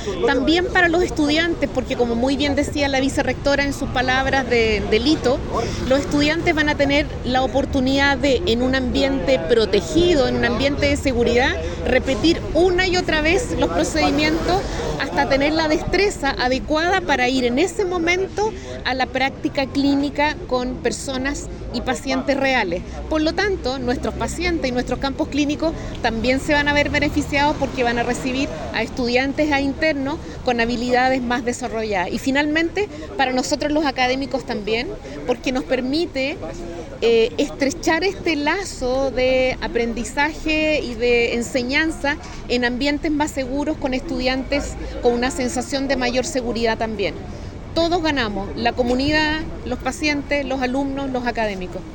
También para los estudiantes, porque como muy bien decía la vicerrectora en sus palabras del hito, los estudiantes van a tener la oportunidad de, en un ambiente protegido, en un ambiente de seguridad, repetir una y otra vez los procedimientos hasta tener la destreza adecuada para ir en ese momento a la práctica clínica con personas y pacientes reales. Por lo tanto, nuestros pacientes y nuestros campos clínicos también se van a ver beneficiados porque van a recibir a estudiantes e internos con habilidades más desarrolladas. Y finalmente, para nosotros los académicos también, porque nos permite estrechar este lazo de aprendizaje y de enseñanza en ambientes más seguros con estudiantes con una sensación de mayor seguridad también. Todos ganamos, la comunidad, los pacientes, los alumnos, los académicos.